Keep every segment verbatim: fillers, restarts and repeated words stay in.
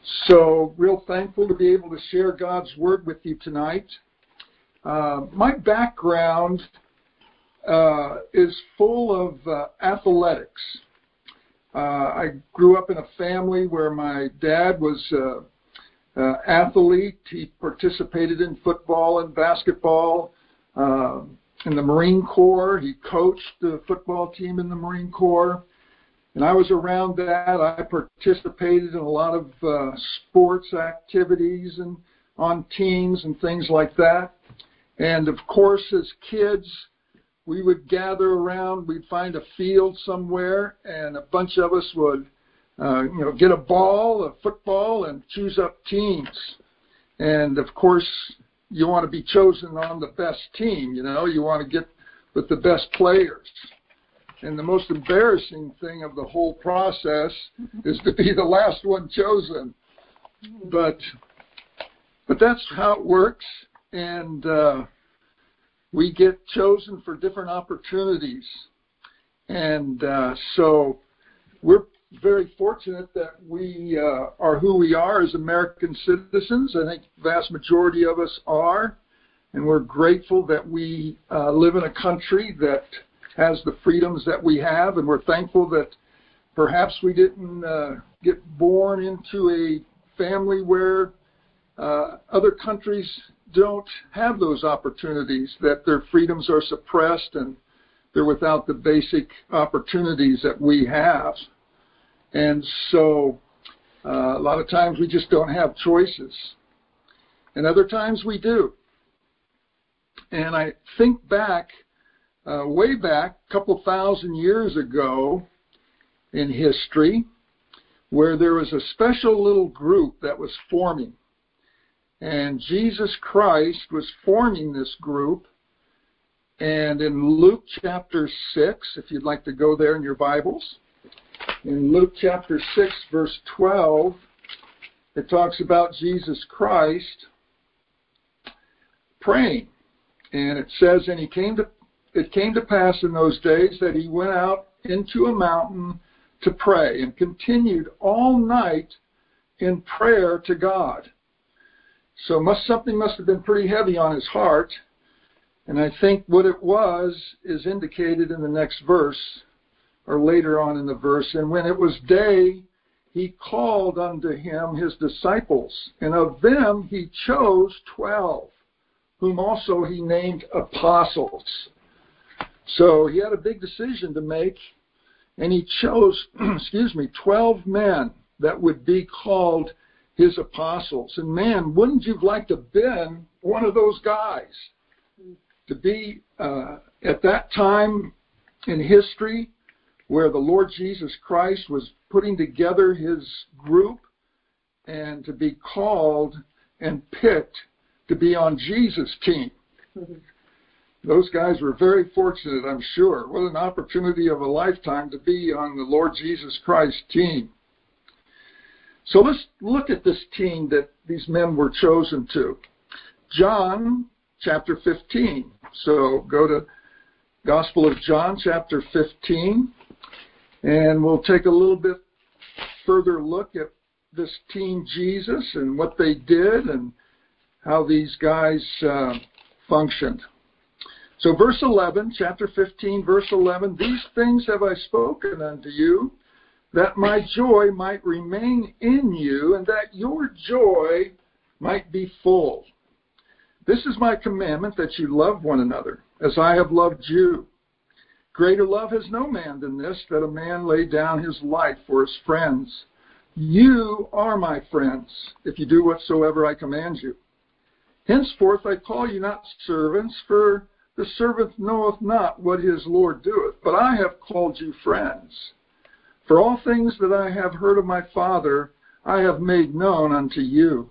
So, real thankful to be able to share God's Word with you tonight. Uh, my background uh, is full of uh, athletics. Uh, I grew up in a family where my dad was an uh, uh, athlete. He participated in football and basketball. Uh, in the Marine Corps, he coached the football team in the Marine Corps. And I was around that. I participated in a lot of uh, sports activities and on teams and things like that. And of course, as kids, we would gather around. We'd find a field somewhere, and a bunch of us would, uh, you know, get a ball, a football, and choose up teams. And of course, you want to be chosen on the best team. You know, you want to get with the best players. And the most embarrassing thing of the whole process is to be the last one chosen. But but that's how it works. And uh, we get chosen for different opportunities. And uh, so we're very fortunate that we uh, are who we are as American citizens. I think the vast majority of us are. And we're grateful that we uh, live in a country that has the freedoms that we have, and we're thankful that perhaps we didn't uh, get born into a family where uh, other countries don't have those opportunities, that their freedoms are suppressed and they're without the basic opportunities that we have. And so uh, a lot of times we just don't have choices. And other times we do. And I think back Uh, way back, a couple thousand years ago in history, where there was a special little group that was forming. And Jesus Christ was forming this group. And in Luke chapter six, if you'd like to go there in your Bibles, in Luke chapter six, verse twelve, it talks about Jesus Christ praying. And it says, and he came to It came to pass in those days that he went out into a mountain to pray and continued all night in prayer to God. So must, something must have been pretty heavy on his heart. And I think what it was is indicated in the next verse, or later on in the verse. And when it was day, he called unto him his disciples, and of them he chose twelve, whom also he named apostles. So he had a big decision to make, and he chose, excuse me, twelve men that would be called his apostles. And man, wouldn't you have liked to have been one of those guys? To be uh, at that time in history where the Lord Jesus Christ was putting together his group, and to be called and picked to be on Jesus' team. Mm-hmm. Those guys were very fortunate, I'm sure. What an opportunity of a lifetime to be on the Lord Jesus Christ team. So let's look at this team that these men were chosen to. John chapter fifteen. So go to Gospel of John chapter fifteen, and we'll take a little bit further look at this team Jesus and what they did and how these guys uh, functioned. So verse eleven, chapter fifteen, verse eleven, these things have I spoken unto you, that my joy might remain in you, and that your joy might be full. This is my commandment, that you love one another, as I have loved you. Greater love has no man than this, that a man lay down his life for his friends. You are my friends, if you do whatsoever I command you. Henceforth I call you not servants, for the servant knoweth not what his Lord doeth, but I have called you friends. For all things that I have heard of my Father, I have made known unto you.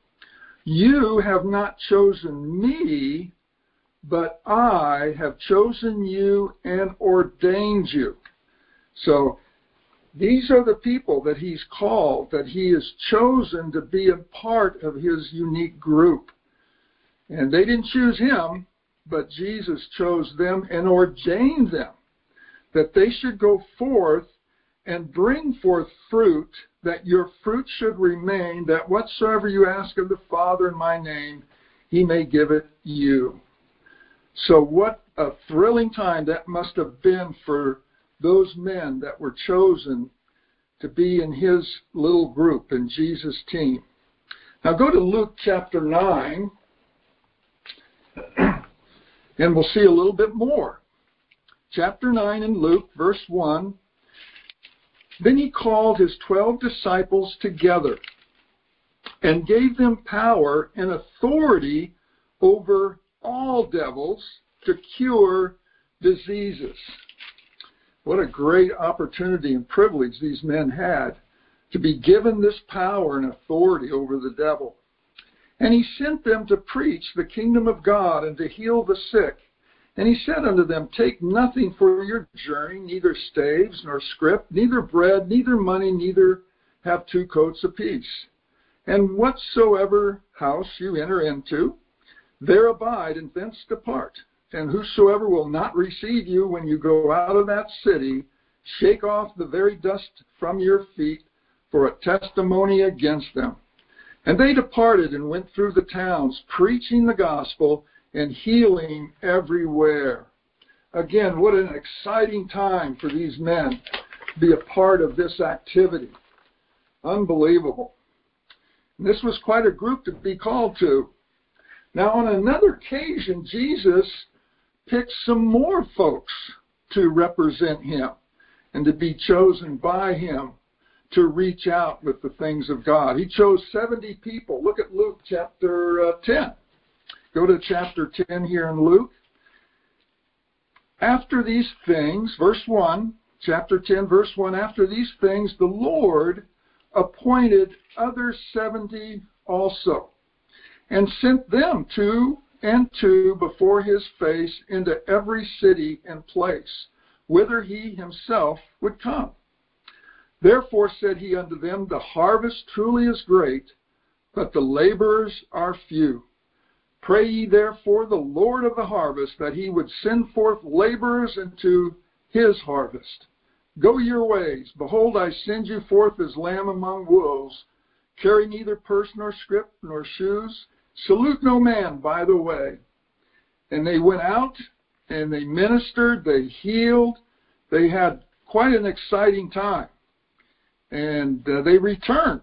You have not chosen me, but I have chosen you and ordained you. So these are the people that he's called, that he has chosen to be a part of his unique group. And they didn't choose him, but Jesus chose them and ordained them that they should go forth and bring forth fruit that your fruit should remain, that whatsoever you ask of the Father in my name, he may give it you. So what a thrilling time that must have been for those men that were chosen to be in his little group, in Jesus' team. Now go to Luke chapter nine, and we'll see a little bit more. Chapter nine in Luke, verse one. Then he called his twelve disciples together and gave them power and authority over all devils to cure diseases. What a great opportunity and privilege these men had to be given this power and authority over the devil. And he sent them to preach the kingdom of God and to heal the sick. And he said unto them, take nothing for your journey, neither staves nor scrip, neither bread, neither money, neither have two coats apiece. And whatsoever house you enter into, there abide, and thence depart. And whosoever will not receive you when you go out of that city, shake off the very dust from your feet for a testimony against them. And they departed and went through the towns, preaching the gospel and healing everywhere. Again, what an exciting time for these men to be a part of this activity. Unbelievable. And this was quite a group to be called to. Now, on another occasion, Jesus picked some more folks to represent him and to be chosen by him to reach out with the things of God. He chose seventy people. Look at Luke chapter uh, ten. Go to chapter ten here in Luke. After these things, verse one, chapter ten, verse one, after these things, the Lord appointed other seventy also, and sent them two and two before his face into every city and place, whither he himself would come. Therefore said he unto them, the harvest truly is great, but the laborers are few. Pray ye therefore the Lord of the harvest, that he would send forth laborers into his harvest. Go your ways. Behold, I send you forth as lamb among wolves. Carry neither purse nor scrip nor shoes. Salute no man by the way. And they went out, and they ministered, they healed. They had quite an exciting time. And uh, they returned.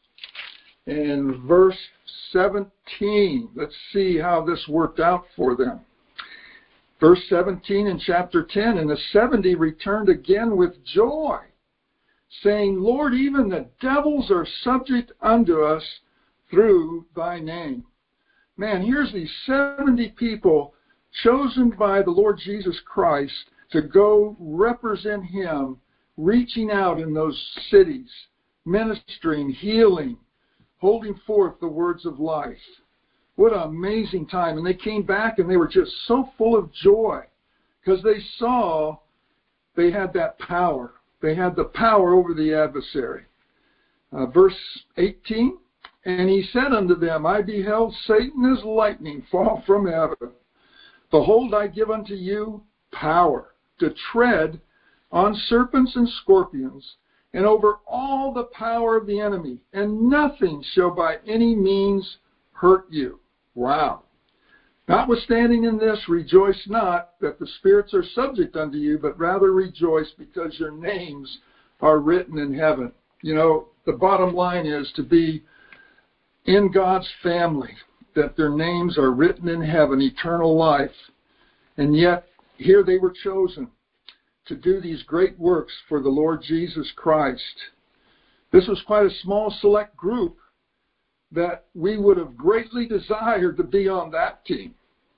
In verse seventeen, let's see how this worked out for them. Verse seventeen in chapter ten, and the seventy returned again with joy, saying, Lord, even the devils are subject unto us through thy name. Man, here's these seventy people chosen by the Lord Jesus Christ to go represent him, reaching out in those cities, ministering, healing, holding forth the words of life. What an amazing time. And they came back and they were just so full of joy because they saw they had that power. They had the power over the adversary. Uh, verse eighteen, and he said unto them, I beheld Satan as lightning fall from heaven. Behold, I give unto you power to tread on serpents and scorpions, and over all the power of the enemy, and nothing shall by any means hurt you. Wow. Notwithstanding in this, rejoice not that the spirits are subject unto you, but rather rejoice because your names are written in heaven. You know, the bottom line is to be in God's family, that their names are written in heaven, eternal life. And yet, here they were chosen to do these great works for the Lord Jesus Christ. This was quite a small select group that we would have greatly desired to be on that team.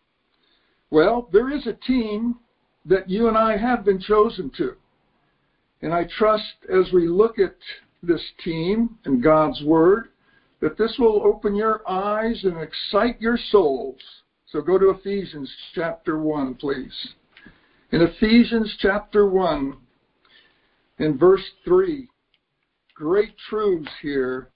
Well, there is a team that you and I have been chosen to. And I trust as we look at this team and God's Word, that this will open your eyes and excite your souls. So go to Ephesians chapter one, please. In Ephesians chapter one, in verse three, great truths here.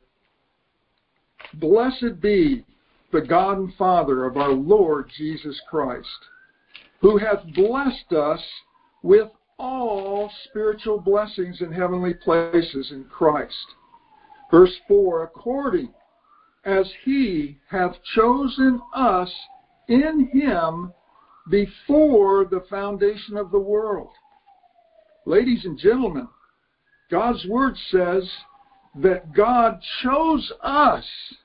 Blessed be the God and Father of our Lord Jesus Christ, who hath blessed us with all spiritual blessings in heavenly places in Christ. Verse four, according as he hath chosen us in him before the foundation of the world. Ladies and gentlemen, God's word says that God chose us,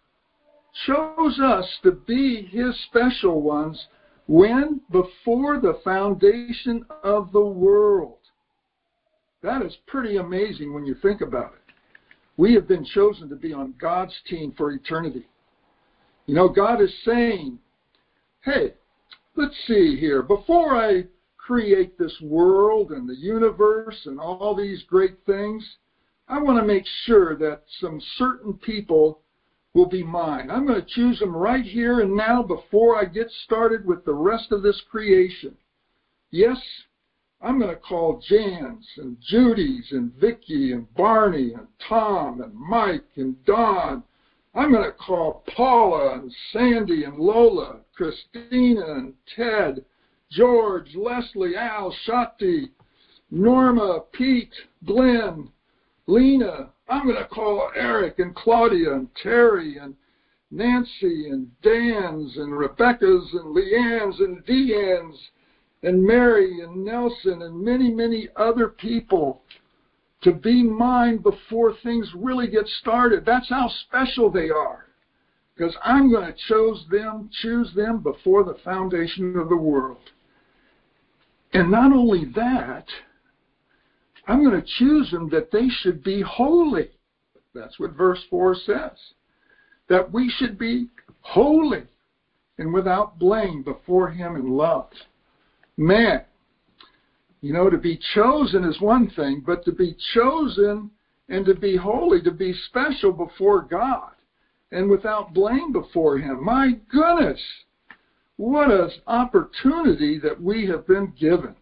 chose us to be his special ones when? Before the foundation of the world. That is pretty amazing when you think about it. We have been chosen to be on God's team for eternity. You know, God is saying, hey, let's see here. Before I create this world and the universe and all these great things, I want to make sure that some certain people will be mine. I'm going to choose them right here and now before I get started with the rest of this creation. Yes, I'm going to call Jan's and Judy's and Vicky and Barney and Tom and Mike and Don. I'm going to call Paula and Sandy and Lola, Christina and Ted, George, Leslie, Al, Shati, Norma, Pete, Glenn, Lena. I'm going to call Eric and Claudia and Terry and Nancy and Dan's and Rebecca's and Leanne's and Deanne's and Mary and Nelson and many, many other people to be mine before things really get started. That's how special they are. Because I'm going to choose them, choose them before the foundation of the world. And not only that, I'm going to choose them that they should be holy. That's what verse four says. That we should be holy and without blame before him in love. Man, you know, to be chosen is one thing, but to be chosen and to be holy, to be special before God and without blame before him. My goodness, what an opportunity that we have been given.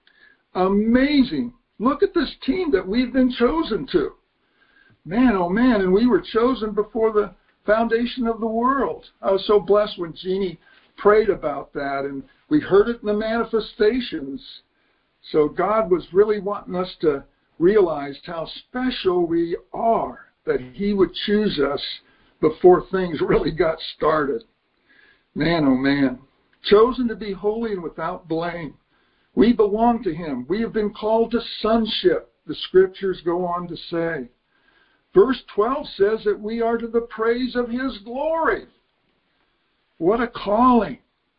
Amazing. Look at this team that we've been chosen to. Man, oh man, and we were chosen before the foundation of the world. I was so blessed when Jeannie prayed about that, and we heard it in the manifestations. So God was really wanting us to realize how special we are, that he would choose us before things really got started. Man, oh man. Chosen to be holy and without blame. We belong to him. We have been called to sonship, the scriptures go on to say. Verse twelve says that we are to the praise of his glory. What a calling.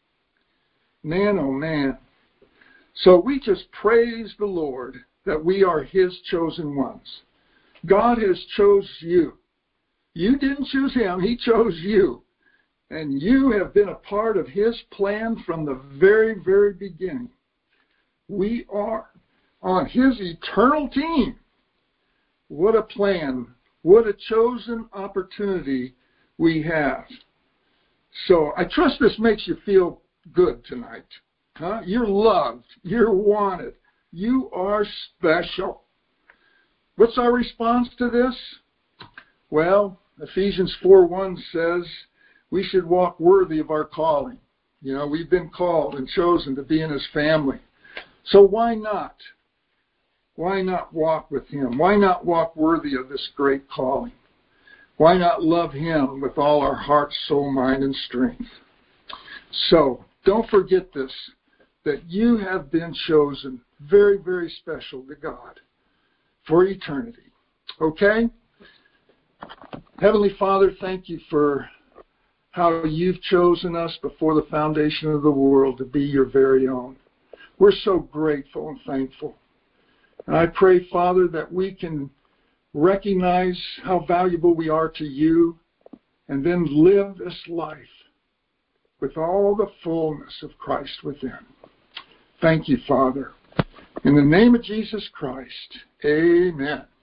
Man, oh man. So we just praise the Lord that we are his chosen ones. God has chose you. You didn't choose him, he chose you. And you have been a part of his plan from the very, very beginning. We are on his eternal team. What a plan. What a chosen opportunity we have. So I trust this makes you feel good tonight. Huh? You're loved. You're wanted. You are special. What's our response to this? Well, Ephesians four one says we should walk worthy of our calling. You know, we've been called and chosen to be in his family. So why not? Why not walk with him? Why not walk worthy of this great calling? Why not love him with all our heart, soul, mind, and strength? So don't forget this, that you have been chosen very, very special to God for eternity. Okay? Heavenly Father, thank you for how you've chosen us before the foundation of the world to be your very own. We're so grateful and thankful. And I pray, Father, that we can recognize how valuable we are to you and then live this life with all the fullness of Christ within. Thank you, Father. In the name of Jesus Christ, amen.